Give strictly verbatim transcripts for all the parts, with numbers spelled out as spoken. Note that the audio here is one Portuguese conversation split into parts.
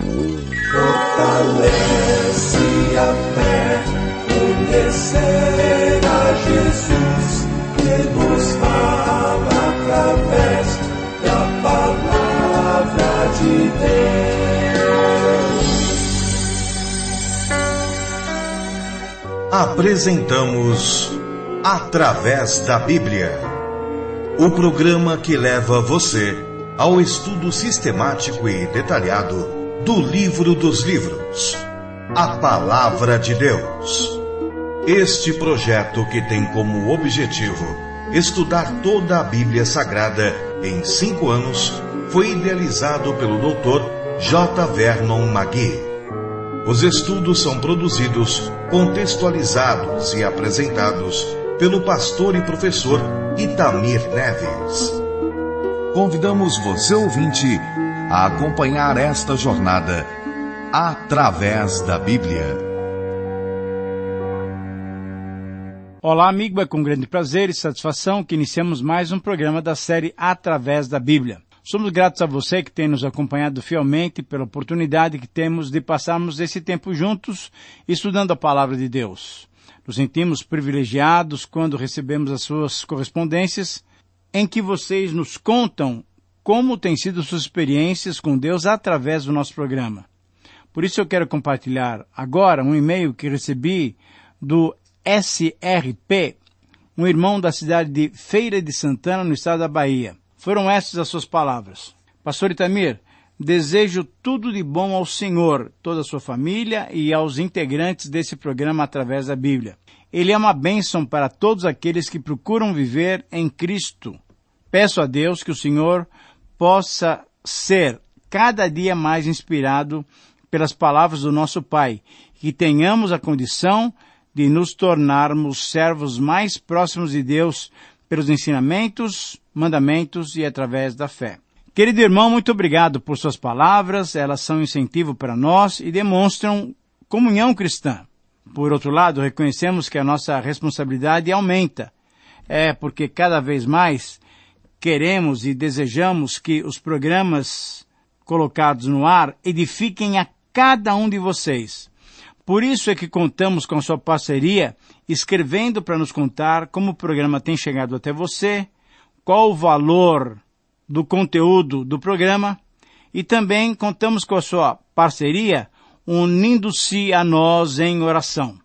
Fortalece a fé, conhecer a Jesus, que nos fala através da palavra de Deus. Apresentamos Através da Bíblia, o programa que leva você ao estudo sistemático e detalhado do livro dos livros, a Palavra de Deus. Este projeto, que tem como objetivo estudar toda a Bíblia Sagrada em cinco anos, foi idealizado pelo doutor J. Vernon Magui. Os estudos são produzidos, contextualizados e apresentados pelo pastor e professor Itamir Neves. Convidamos você, ouvinte, a acompanhar esta jornada através da Bíblia. Olá, amigo, é com grande prazer e satisfação que iniciamos mais um programa da série Através da Bíblia. Somos gratos a você que tem nos acompanhado fielmente pela oportunidade que temos de passarmos esse tempo juntos estudando a Palavra de Deus. Nos sentimos privilegiados quando recebemos as suas correspondências, em que vocês nos contam como têm sido suas experiências com Deus através do nosso programa. Por isso eu quero compartilhar agora um e-mail que recebi do S R P, um irmão da cidade de Feira de Santana, no estado da Bahia. Foram estas as suas palavras. Pastor Itamir, desejo tudo de bom ao Senhor, toda a sua família e aos integrantes desse programa através da Bíblia. Ele é uma bênção para todos aqueles que procuram viver em Cristo. Peço a Deus que o Senhor possa ser cada dia mais inspirado pelas palavras do nosso Pai, que tenhamos a condição de nos tornarmos servos mais próximos de Deus pelos ensinamentos, mandamentos e através da fé. Querido irmão, muito obrigado por suas palavras, elas são incentivo para nós e demonstram comunhão cristã. Por outro lado, reconhecemos que a nossa responsabilidade aumenta. É porque cada vez mais queremos e desejamos que os programas colocados no ar edifiquem a cada um de vocês. Por isso é que contamos com a sua parceria, escrevendo para nos contar como o programa tem chegado até você, qual o valor do conteúdo do programa, e também contamos com a sua parceria, unindo-se a nós em oração.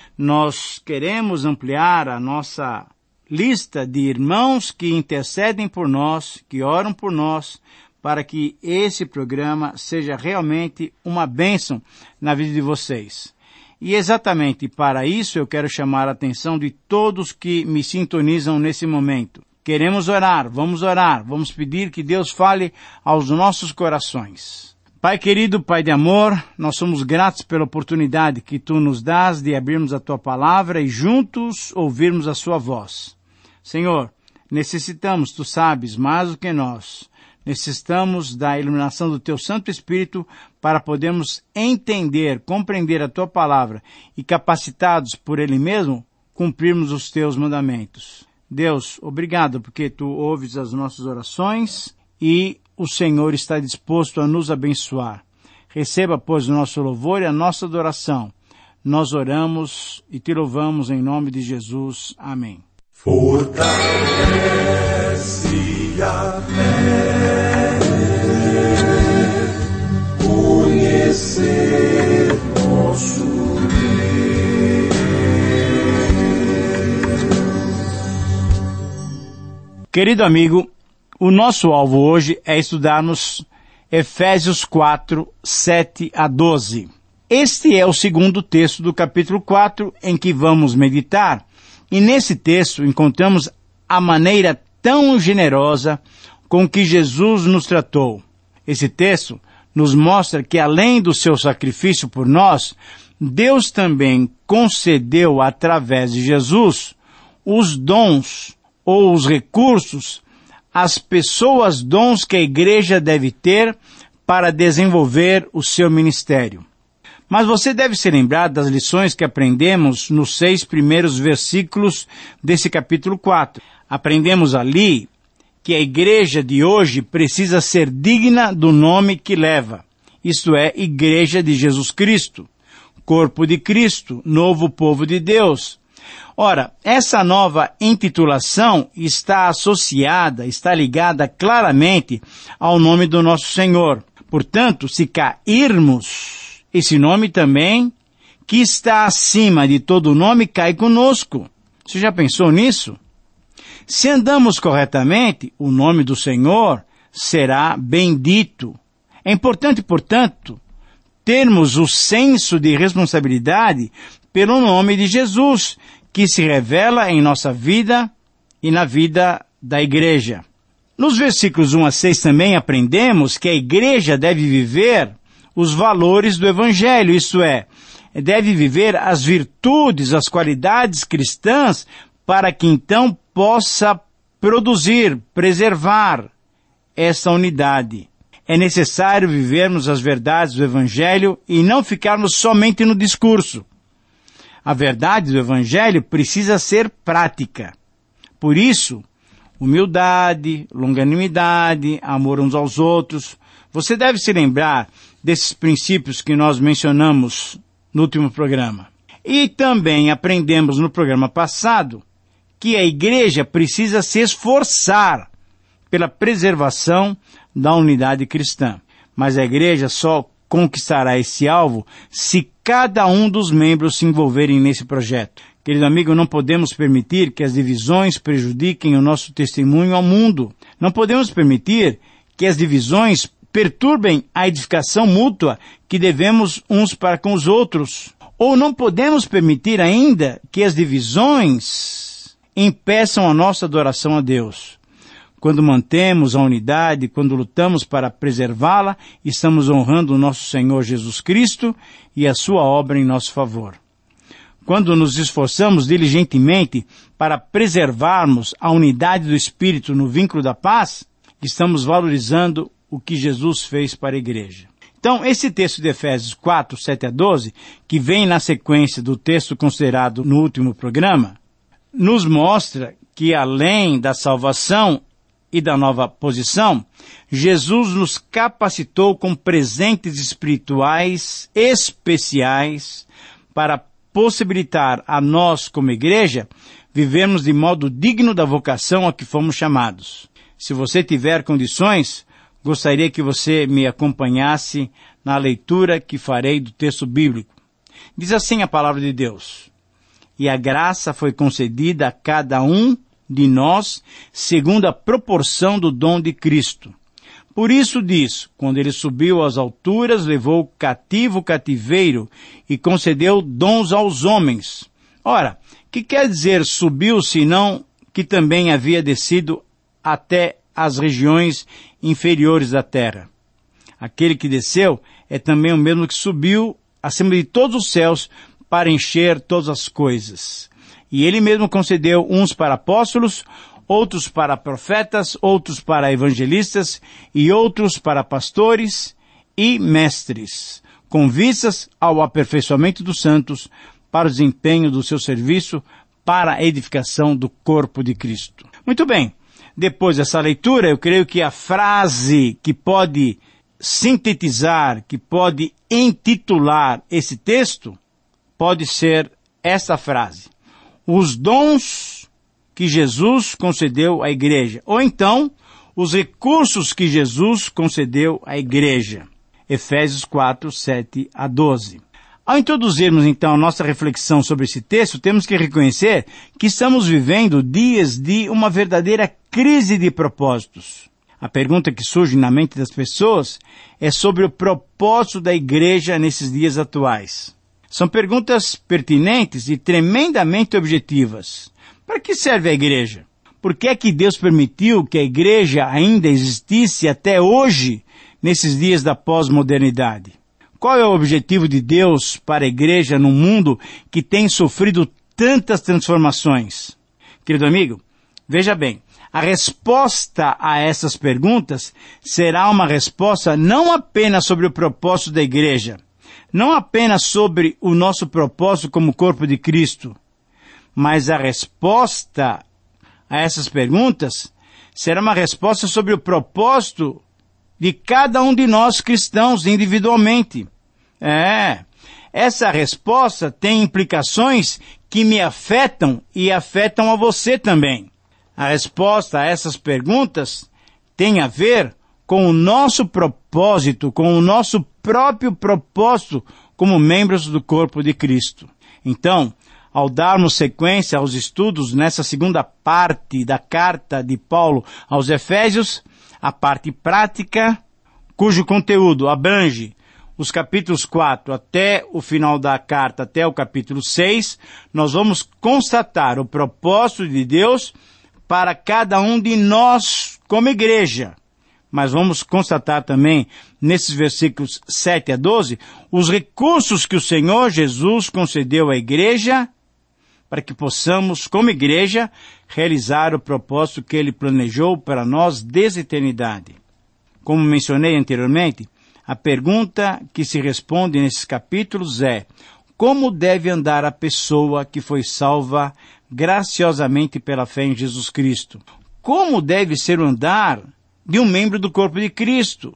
Nós queremos ampliar a nossa lista de irmãos que intercedem por nós, que oram por nós, para que esse programa seja realmente uma bênção na vida de vocês. E exatamente para isso eu quero chamar a atenção de todos que me sintonizam nesse momento. Queremos orar, vamos orar, vamos pedir que Deus fale aos nossos corações. Pai querido, Pai de amor, nós somos gratos pela oportunidade que Tu nos dás de abrirmos a Tua palavra e juntos ouvirmos a Sua voz. Senhor, necessitamos, Tu sabes, mais do que nós, necessitamos da iluminação do Teu Santo Espírito para podermos entender, compreender a Tua palavra e, capacitados por Ele mesmo, cumprirmos os Teus mandamentos. Deus, obrigado porque Tu ouves as nossas orações e o Senhor está disposto a nos abençoar. Receba, pois, o nosso louvor e a nossa adoração. Nós oramos e Te louvamos em nome de Jesus. Amém. Fortalece a fé, conhecer nosso Deus. Querido amigo, o nosso alvo hoje é estudarmos Efésios quatro, sete a doze. Este é o segundo texto do capítulo quatro em que vamos meditar. E nesse texto encontramos a maneira tão generosa com que Jesus nos tratou. Esse texto nos mostra que além do seu sacrifício por nós, Deus também concedeu através de Jesus os dons ou os recursos, as pessoas, dons que a igreja deve ter para desenvolver o seu ministério. Mas você deve se lembrar das lições que aprendemos nos seis primeiros versículos desse capítulo quatro. Aprendemos ali que a igreja de hoje precisa ser digna do nome que leva. isto é, Igreja de Jesus Cristo, Corpo de Cristo, Novo Povo de Deus. Ora, essa nova intitulação está associada, está ligada claramente ao nome do nosso Senhor. Portanto, se cairmos, esse nome também, que está acima de todo nome, cai conosco. Você já pensou nisso? Se andamos corretamente, o nome do Senhor será bendito. É importante, portanto, termos o senso de responsabilidade pelo nome de Jesus, que se revela em nossa vida e na vida da igreja. Nos versículos um a seis também aprendemos que a igreja deve viver os valores do Evangelho, isto é, deve viver as virtudes, as qualidades cristãs, para que então possa produzir, preservar essa unidade. É necessário vivermos as verdades do Evangelho e não ficarmos somente no discurso. A verdade do Evangelho precisa ser prática. Por isso, humildade, longanimidade, amor uns aos outros. Você deve se lembrar desses princípios que nós mencionamos no último programa. E também aprendemos no programa passado que a igreja precisa se esforçar pela preservação da unidade cristã. Mas a igreja só conquistará esse alvo se cada um dos membros se envolverem nesse projeto. Querido amigo, não podemos permitir que as divisões prejudiquem o nosso testemunho ao mundo. Não podemos permitir que as divisões perturbem a edificação mútua que devemos uns para com os outros. Ou não podemos permitir ainda que as divisões impeçam a nossa adoração a Deus. Quando mantemos a unidade, quando lutamos para preservá-la, estamos honrando o nosso Senhor Jesus Cristo e a sua obra em nosso favor. Quando nos esforçamos diligentemente para preservarmos a unidade do Espírito no vínculo da paz, estamos valorizando o que Jesus fez para a igreja. Então, esse texto de Efésios quatro, sete a doze, que vem na sequência do texto considerado no último programa, nos mostra que além da salvação e da nova posição, Jesus nos capacitou com presentes espirituais especiais para possibilitar a nós, como igreja, vivermos de modo digno da vocação a que fomos chamados. Se você tiver condições, gostaria que você me acompanhasse na leitura que farei do texto bíblico. Diz assim a palavra de Deus: E a graça foi concedida a cada um de nós, segundo a proporção do dom de Cristo. Por isso diz, quando ele subiu às alturas, levou cativo o cativeiro e concedeu dons aos homens. Ora, que quer dizer subiu, senão que também havia descido até as regiões inferiores da terra? Aquele que desceu é também o mesmo que subiu acima de todos os céus para encher todas as coisas. E ele mesmo concedeu uns para apóstolos, outros para profetas, outros para evangelistas e outros para pastores e mestres, com vistas ao aperfeiçoamento dos santos, para o desempenho do seu serviço, para a edificação do corpo de Cristo. Muito bem, depois dessa leitura, eu creio que a frase que pode sintetizar, que pode intitular esse texto, pode ser esta frase: os dons que Jesus concedeu à igreja, ou então, os recursos que Jesus concedeu à igreja. Efésios quatro, sete a doze. Ao introduzirmos então a nossa reflexão sobre esse texto, temos que reconhecer que estamos vivendo dias de uma verdadeira crise de propósitos. A pergunta que surge na mente das pessoas é sobre o propósito da igreja nesses dias atuais. São perguntas pertinentes e tremendamente objetivas. Para que serve a igreja? Por que é que Deus permitiu que a igreja ainda existisse até hoje, nesses dias da pós-modernidade? Qual é o objetivo de Deus para a igreja num mundo que tem sofrido tantas transformações? Querido amigo, veja bem, a resposta a essas perguntas será uma resposta não apenas sobre o propósito da igreja, não apenas sobre o nosso propósito como corpo de Cristo, mas a resposta a essas perguntas será uma resposta sobre o propósito de cada um de nós cristãos individualmente. É, essa resposta tem implicações que me afetam e afetam a você também. A resposta a essas perguntas tem a ver com o nosso propósito, com o nosso próprio propósito como membros do corpo de Cristo. Então, ao darmos sequência aos estudos nessa segunda parte da carta de Paulo aos Efésios, a parte prática, cujo conteúdo abrange os capítulos quatro até o final da carta, até o capítulo seis, nós vamos constatar o propósito de Deus para cada um de nós como igreja. Mas vamos constatar também, nesses versículos sete a doze, os recursos que o Senhor Jesus concedeu à igreja para que possamos, como igreja, realizar o propósito que Ele planejou para nós desde a eternidade. Como mencionei anteriormente, a pergunta que se responde nesses capítulos é: como deve andar a pessoa que foi salva graciosamente pela fé em Jesus Cristo? Como deve ser o andar de um membro do corpo de Cristo?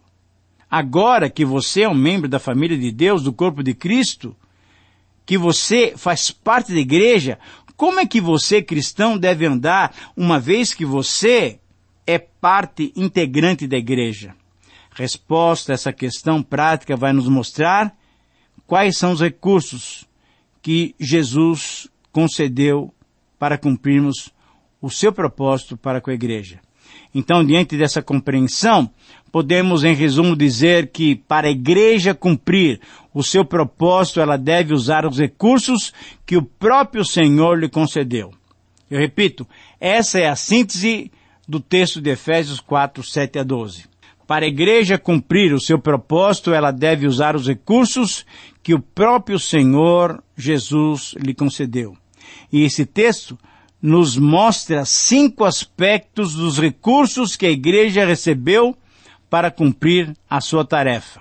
Agora que você é um membro da família de Deus, do corpo de Cristo, que você faz parte da igreja, como é que você, cristão, deve andar, uma vez que você é parte integrante da igreja? Resposta a essa questão prática vai nos mostrar quais são os recursos que Jesus concedeu para cumprirmos o seu propósito para com a igreja. Então, diante dessa compreensão, podemos, em resumo, dizer que para a igreja cumprir o seu propósito, ela deve usar os recursos que o próprio Senhor lhe concedeu. Eu repito, essa é a síntese do texto de Efésios quatro, sete a doze. Para a igreja cumprir o seu propósito, ela deve usar os recursos que o próprio Senhor Jesus lhe concedeu. E esse texto nos mostra cinco aspectos dos recursos que a igreja recebeu para cumprir a sua tarefa.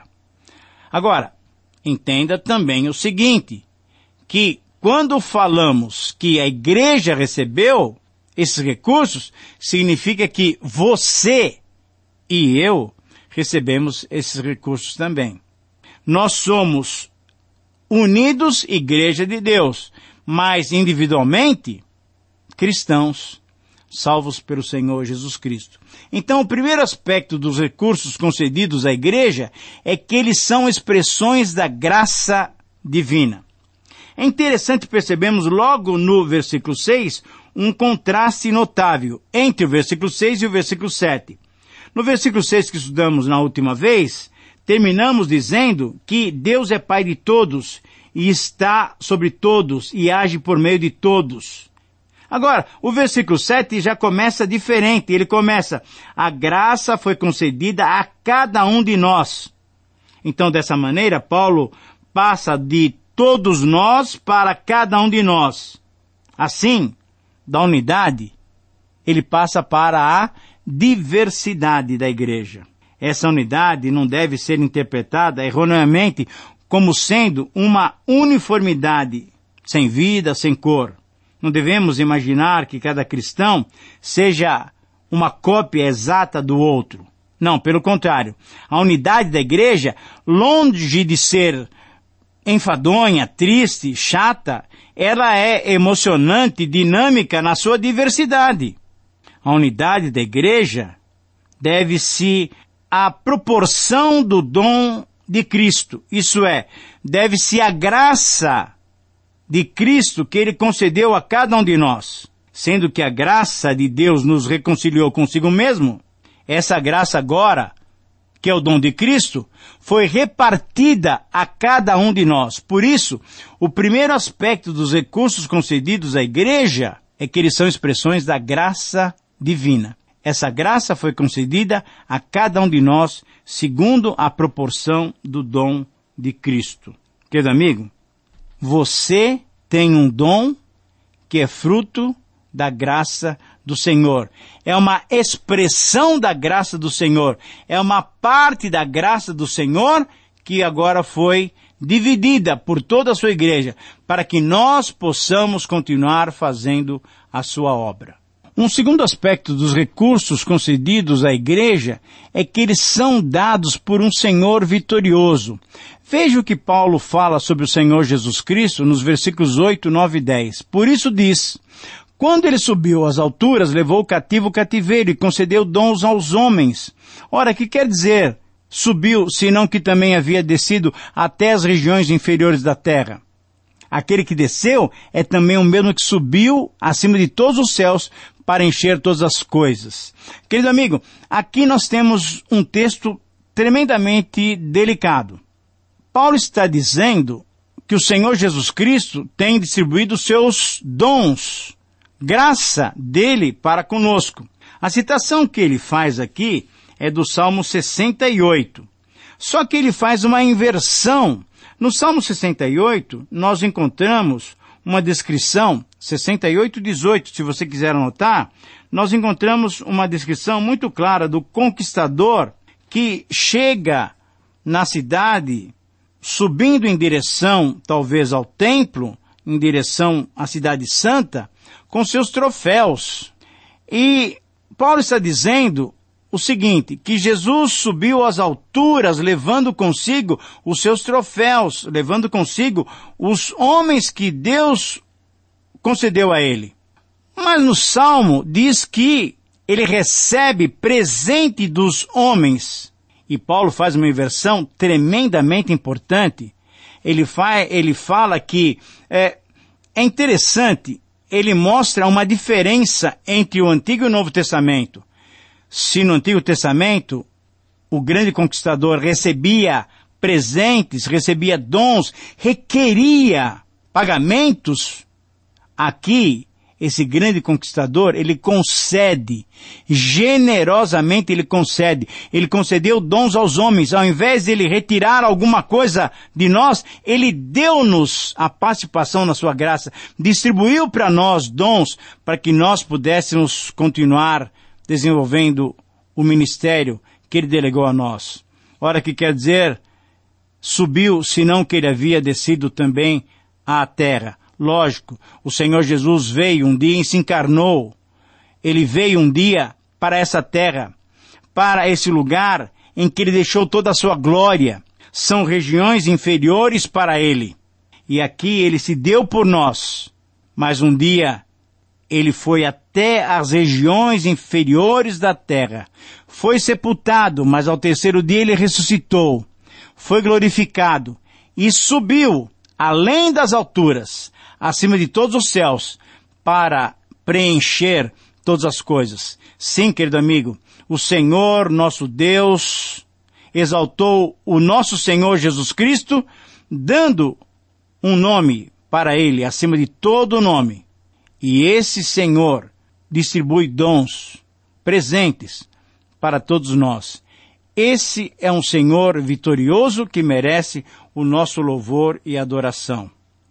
Agora, entenda também o seguinte, que quando falamos que a igreja recebeu esses recursos, significa que você e eu recebemos esses recursos também. Nós somos unidos, igreja de Deus, mas individualmente, cristãos, salvos pelo Senhor Jesus Cristo. Então, o primeiro aspecto dos recursos concedidos à igreja é que eles são expressões da graça divina. É interessante percebermos logo no versículo seis um contraste notável entre o versículo seis e o versículo sete. No versículo seis que estudamos na última vez, terminamos dizendo que Deus é Pai de todos e está sobre todos e age por meio de todos. Agora, o versículo sete já começa diferente. Ele começa: a graça foi concedida a cada um de nós. Então, dessa maneira, Paulo passa de todos nós para cada um de nós. Assim, da unidade, ele passa para a diversidade da igreja. Essa unidade não deve ser interpretada erroneamente como sendo uma uniformidade, sem vida, sem cor. Não devemos imaginar que cada cristão seja uma cópia exata do outro. Não, pelo contrário. A unidade da igreja, longe de ser enfadonha, triste, chata, ela é emocionante, dinâmica na sua diversidade. A unidade da igreja deve-se à proporção do dom de Cristo. Isso é, deve-se à graça de Cristo que Ele concedeu a cada um de nós. Sendo que a graça de Deus nos reconciliou consigo mesmo, essa graça agora, que é o dom de Cristo, foi repartida a cada um de nós. Por isso, o primeiro aspecto dos recursos concedidos à igreja é que eles são expressões da graça divina. Essa graça foi concedida a cada um de nós segundo a proporção do dom de Cristo. Querido amigo, você tem um dom que é fruto da graça do Senhor. É uma expressão da graça do Senhor. É uma parte da graça do Senhor que agora foi dividida por toda a sua igreja para que nós possamos continuar fazendo a sua obra. Um segundo aspecto dos recursos concedidos à igreja é que eles são dados por um Senhor vitorioso. Veja o que Paulo fala sobre o Senhor Jesus Cristo nos versículos oito, nove e dez. Por isso diz: quando ele subiu às alturas, levou o cativo o cativeiro e concedeu dons aos homens. Ora, que quer dizer subiu, senão que também havia descido até as regiões inferiores da terra? Aquele que desceu é também o mesmo que subiu acima de todos os céus para encher todas as coisas. Querido amigo, aqui nós temos um texto tremendamente delicado. Paulo está dizendo que o Senhor Jesus Cristo tem distribuído seus dons, graça dele para conosco. A citação que ele faz aqui é do Salmo sessenta e oito. Só que ele faz uma inversão. No Salmo sessenta e oito, nós encontramos uma descrição, sessenta e oito, dezoito, se você quiser anotar, nós encontramos uma descrição muito clara do conquistador que chega na cidade, subindo em direção, talvez, ao templo, em direção à cidade santa, com seus troféus. E Paulo está dizendo o seguinte, que Jesus subiu às alturas, levando consigo os seus troféus, levando consigo os homens que Deus concedeu a ele. Mas no Salmo diz que ele recebe presente dos homens. E Paulo faz uma inversão tremendamente importante. Ele, fa- ele fala que é, é interessante, ele mostra uma diferença entre o Antigo e o Novo Testamento. Se no Antigo Testamento o grande conquistador recebia presentes, recebia dons, requeria pagamentos, aqui esse grande conquistador, ele concede, generosamente ele concede. Ele concedeu dons aos homens, ao invés de ele retirar alguma coisa de nós, ele deu-nos a participação na sua graça, distribuiu para nós dons, para que nós pudéssemos continuar desenvolvendo o ministério que ele delegou a nós. Ora, que quer dizer, subiu, senão que ele havia descido também à terra. Lógico, o Senhor Jesus veio um dia e se encarnou. Ele veio um dia para essa terra, para esse lugar em que ele deixou toda a sua glória. São regiões inferiores para ele. E aqui ele se deu por nós. Mas um dia ele foi até as regiões inferiores da terra. Foi sepultado, mas ao terceiro dia ele ressuscitou. Foi glorificado e subiu além das alturas, acima de todos os céus, para preencher todas as coisas. Sim, querido amigo, o Senhor, nosso Deus, exaltou o nosso Senhor Jesus Cristo, dando um nome para ele, acima de todo nome. E esse Senhor distribui dons, presentes, para todos nós. Esse é um Senhor vitorioso que merece o nosso louvor e adoração.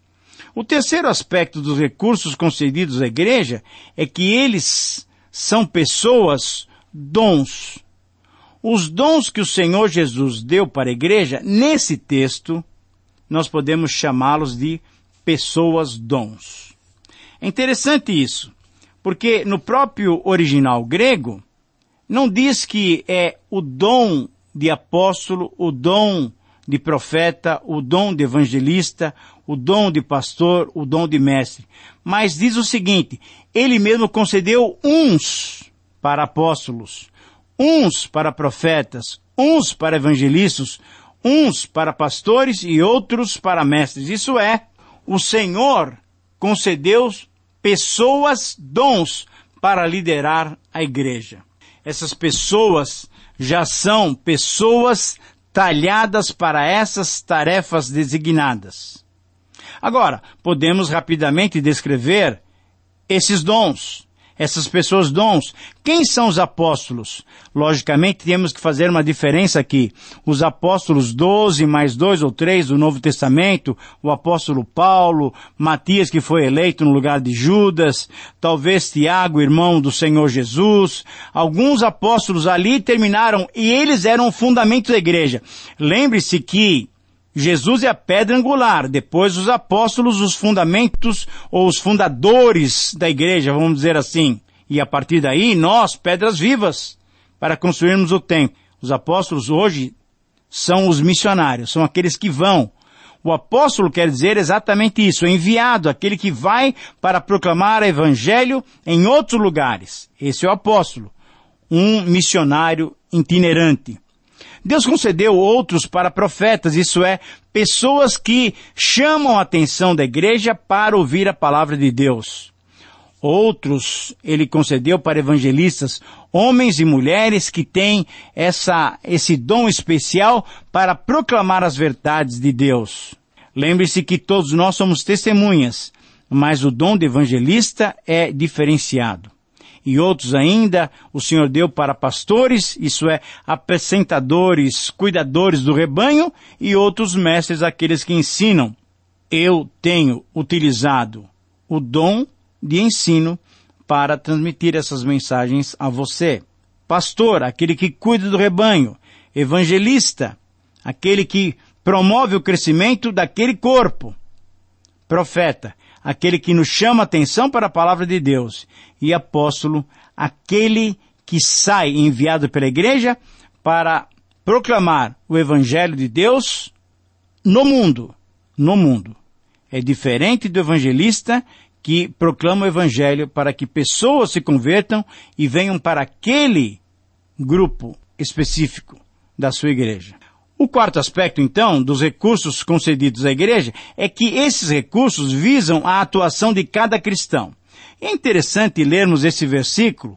O terceiro aspecto dos recursos concedidos à igreja é que eles são pessoas, dons. Os dons que o Senhor Jesus deu para a igreja, nesse texto, nós podemos chamá-los de pessoas, dons. É interessante isso, porque no próprio original grego, não diz que é o dom de apóstolo, o dom de profeta, o dom de evangelista, o dom de pastor, o dom de mestre. Mas diz o seguinte, ele mesmo concedeu uns para apóstolos, uns para profetas, uns para evangelistas, uns para pastores e outros para mestres. Isso é, o Senhor concedeu pessoas, dons, para liderar a igreja. Essas pessoas já são pessoas talhadas para essas tarefas designadas. Agora, podemos rapidamente descrever esses dons, essas pessoas dons. Quem são os apóstolos? Logicamente, temos que fazer uma diferença aqui. Os apóstolos doze, mais dois ou três do Novo Testamento, o apóstolo Paulo, Matias, que foi eleito no lugar de Judas, talvez Tiago, irmão do Senhor Jesus. Alguns apóstolos ali terminaram e eles eram o fundamento da igreja. Lembre-se que Jesus é a pedra angular, depois os apóstolos, os fundamentos ou os fundadores da igreja, vamos dizer assim. E a partir daí, nós, pedras vivas, para construirmos o templo. Os apóstolos hoje são os missionários, são aqueles que vão. O apóstolo quer dizer exatamente isso, enviado, aquele que vai para proclamar o evangelho em outros lugares. Esse é o apóstolo, um missionário itinerante. Deus concedeu outros para profetas, isso é, pessoas que chamam a atenção da igreja para ouvir a palavra de Deus. Outros ele concedeu para evangelistas, homens e mulheres que têm essa, esse dom especial para proclamar as verdades de Deus. Lembre-se que todos nós somos testemunhas, mas o dom de evangelista é diferenciado. E outros ainda o Senhor deu para pastores, isso é, apacentadores, cuidadores do rebanho, e outros mestres, aqueles que ensinam. Eu tenho utilizado o dom de ensino para transmitir essas mensagens a você. Pastor, aquele que cuida do rebanho. Evangelista, aquele que promove o crescimento daquele corpo. Profeta, aquele que nos chama a atenção para a palavra de Deus. E apóstolo, aquele que sai enviado pela igreja para proclamar o evangelho de Deus no mundo. No mundo. É diferente do evangelista que proclama o evangelho para que pessoas se convertam e venham para aquele grupo específico da sua igreja. O quarto aspecto, então, dos recursos concedidos à igreja é que esses recursos visam a atuação de cada cristão. É interessante lermos esse versículo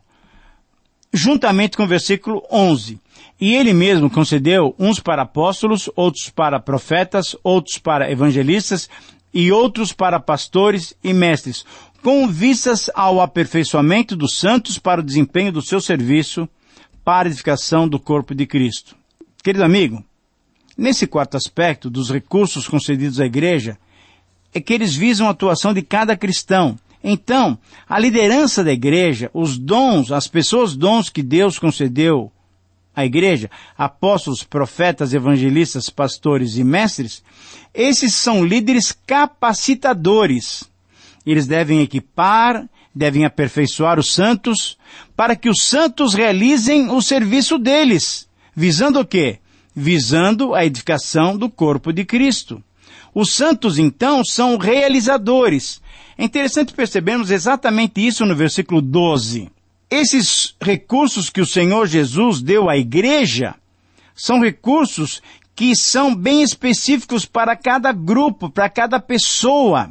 juntamente com o versículo onze. E ele mesmo concedeu uns para apóstolos, outros para profetas, outros para evangelistas e outros para pastores e mestres, com vistas ao aperfeiçoamento dos santos para o desempenho do seu serviço para a edificação do corpo de Cristo. Querido amigo, nesse quarto aspecto dos recursos concedidos à igreja, é que eles visam a atuação de cada cristão. Então, a liderança da igreja, os dons, as pessoas dons que Deus concedeu à igreja, apóstolos, profetas, evangelistas, pastores e mestres, esses são líderes capacitadores. Eles devem equipar, devem aperfeiçoar os santos, para que os santos realizem o serviço deles. Visando o quê? Visando a edificação do corpo de Cristo. Os santos, então, são realizadores. É interessante percebermos exatamente isso no versículo doze. Esses recursos que o Senhor Jesus deu à igreja são recursos que são bem específicos para cada grupo, para cada pessoa.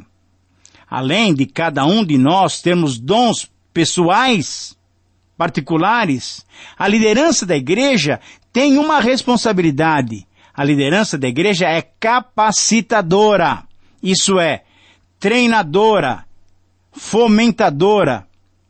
Além de cada um de nós termos dons pessoais, particulares, a liderança da igreja tem uma responsabilidade. A liderança da igreja é capacitadora, isso é, treinadora, fomentadora,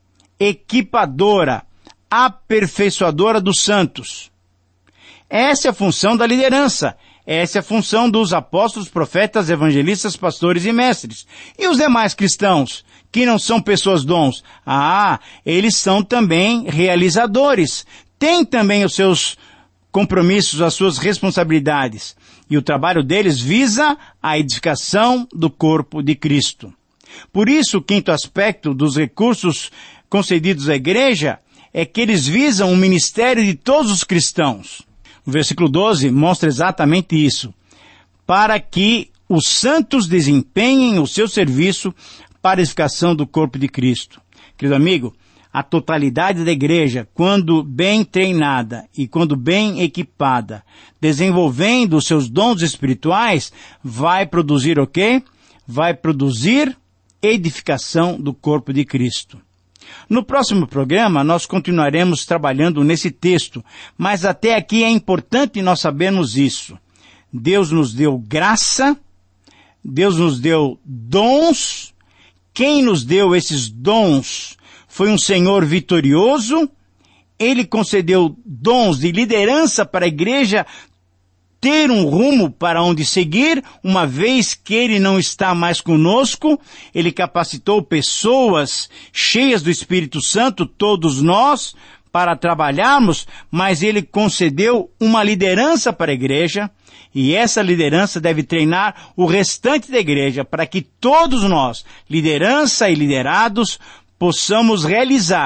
equipadora, aperfeiçoadora dos santos. Essa é a função da liderança. Essa é a função dos apóstolos, profetas, evangelistas, pastores e mestres. E os demais cristãos, que não são pessoas dons? Ah, eles são também realizadores. Têm também os seus compromissos, as suas responsabilidades. E o trabalho deles visa a edificação do corpo de Cristo. Por isso, o quinto aspecto dos recursos concedidos à igreja é que eles visam o ministério de todos os cristãos. O versículo doze mostra exatamente isso. Para que os santos desempenhem o seu serviço para a edificação do corpo de Cristo. Querido amigo, a totalidade da igreja, quando bem treinada e quando bem equipada, desenvolvendo os seus dons espirituais, vai produzir o quê? Vai produzir edificação do corpo de Cristo. No próximo programa, nós continuaremos trabalhando nesse texto, mas até aqui é importante nós sabermos isso. Deus nos deu graça, Deus nos deu dons. Quem nos deu esses dons foi um Senhor vitorioso. Ele concedeu dons de liderança para a igreja ter um rumo para onde seguir, uma vez que Ele não está mais conosco. Ele capacitou pessoas cheias do Espírito Santo, todos nós, para trabalharmos, mas Ele concedeu uma liderança para a igreja, e essa liderança deve treinar o restante da igreja, para que todos nós, liderança e liderados, possamos realizar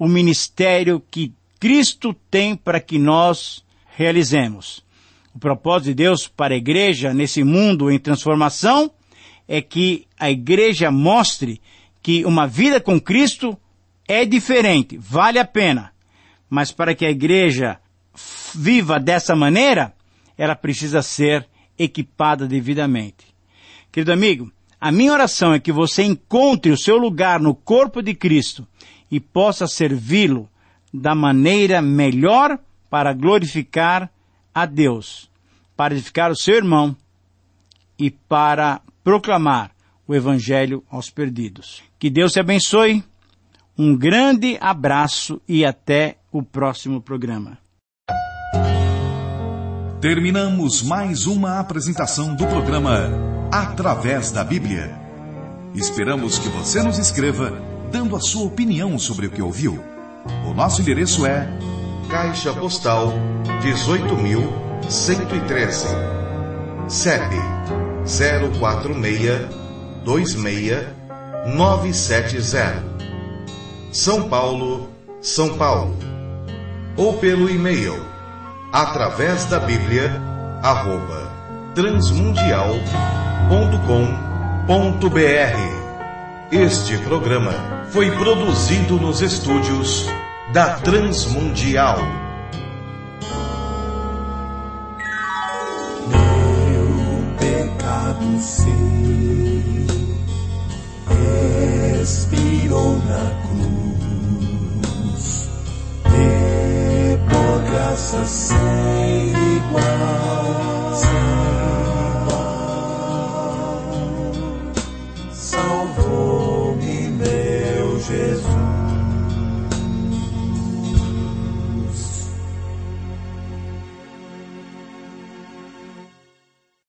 o ministério que Cristo tem para que nós realizemos. O propósito de Deus para a igreja nesse mundo em transformação é que a igreja mostre que uma vida com Cristo é diferente, vale a pena. Mas para que a igreja viva dessa maneira, ela precisa ser equipada devidamente. Querido amigo, a minha oração é que você encontre o seu lugar no corpo de Cristo e possa servi-lo da maneira melhor para glorificar a Deus, para edificar o seu irmão e para proclamar o Evangelho aos perdidos. Que Deus te abençoe, um grande abraço e até o próximo programa. Terminamos mais uma apresentação do programa Através da Bíblia. Esperamos que você nos escreva dando a sua opinião sobre o que ouviu. O nosso endereço é Caixa Postal dezoito mil cento e treze, C E P zero quatro seis dois seis nove sete zero, São Paulo, São Paulo. Ou pelo e-mail através da Bíblia arroba transmundial ponto com ponto br. Este programa foi produzido nos estúdios da Transmundial. Meu pecado sei, expirou na cruz, e por graça sem igual.